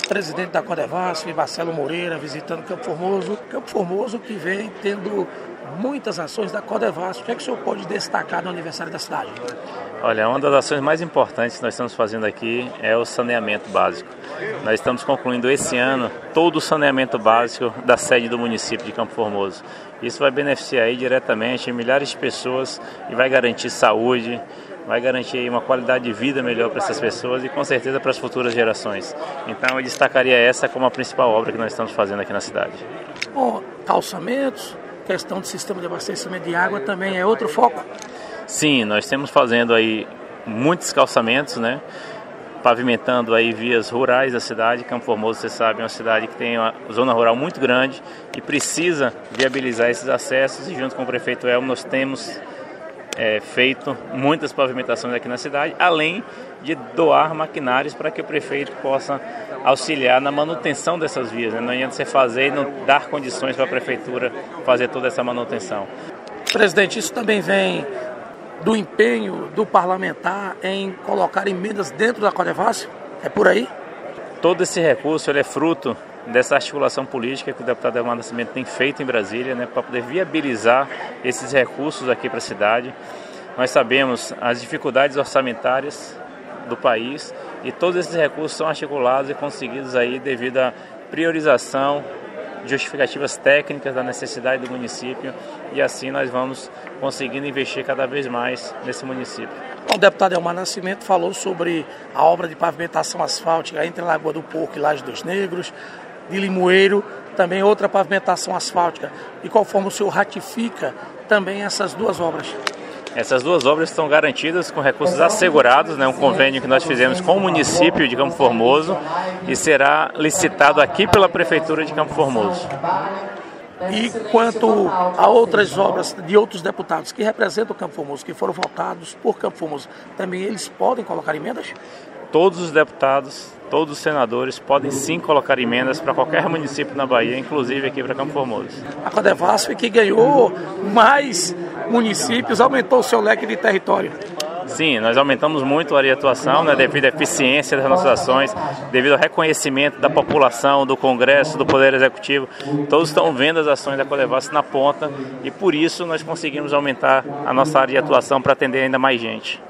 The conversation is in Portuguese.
presidente da Codevasf, Marcelo Moreira, visitando Campo Formoso. Campo Formoso que vem tendo muitas ações da Codevasf. O que é que o senhor pode destacar no aniversário da cidade? Olha, uma das ações mais importantes que nós estamos fazendo aqui é o saneamento básico. Nós estamos concluindo esse ano todo o saneamento básico da sede do município de Campo Formoso. Isso vai beneficiar aí diretamente milhares de pessoas e vai garantir saúde, vai garantir uma qualidade de vida melhor para essas pessoas e com certeza para as futuras gerações. Então eu destacaria essa como a principal obra que nós estamos fazendo aqui na cidade. Bom, calçamentos, questão de sistema de abastecimento de água também é outro foco? Sim, nós estamos fazendo aí muitos calçamentos, né? Pavimentando aí vias rurais da cidade. Campo Formoso, você sabe, é uma cidade que tem uma zona rural muito grande e precisa viabilizar esses acessos e junto com o prefeito Elmo nós temos feito muitas pavimentações aqui na cidade, além de doar maquinários para que o prefeito possa auxiliar na manutenção dessas vias, né? Não adianta você fazer e não dar condições para a prefeitura fazer toda essa manutenção. Presidente, isso também vem do empenho do parlamentar em colocar emendas dentro da Codevasf? É por aí? Todo esse recurso ele é fruto dessa articulação política que o deputado Elmar Nascimento tem feito em Brasília, né, para poder viabilizar esses recursos aqui para a cidade. Nós sabemos as dificuldades orçamentárias do país e todos esses recursos são articulados e conseguidos aí devido à priorização, justificativas técnicas da necessidade do município e assim nós vamos conseguindo investir cada vez mais nesse município. O deputado Elmar Nascimento falou sobre a obra de pavimentação asfáltica entre Lagoa do Porco e Laje dos Negros, de Limoeiro, também outra pavimentação asfáltica. De qual forma o senhor ratifica também essas duas obras? Essas duas obras estão garantidas com recursos assegurados, né? Um convênio que nós fizemos com o município de Campo Formoso e será licitado aqui pela Prefeitura de Campo Formoso. E quanto a outras obras de outros deputados que representam Campo Formoso, que foram votados por Campo Formoso, também eles podem colocar emendas? Todos os deputados, todos os senadores podem sim colocar emendas para qualquer município na Bahia, inclusive aqui para Campo Formoso. A Codevasf, que ganhou mais municípios, aumentou o seu leque de território. Sim, nós aumentamos muito a área de atuação, né, devido à eficiência das nossas ações, devido ao reconhecimento da população, do Congresso, do Poder Executivo. Todos estão vendo as ações da Codevasf na ponta e por isso nós conseguimos aumentar a nossa área de atuação para atender ainda mais gente.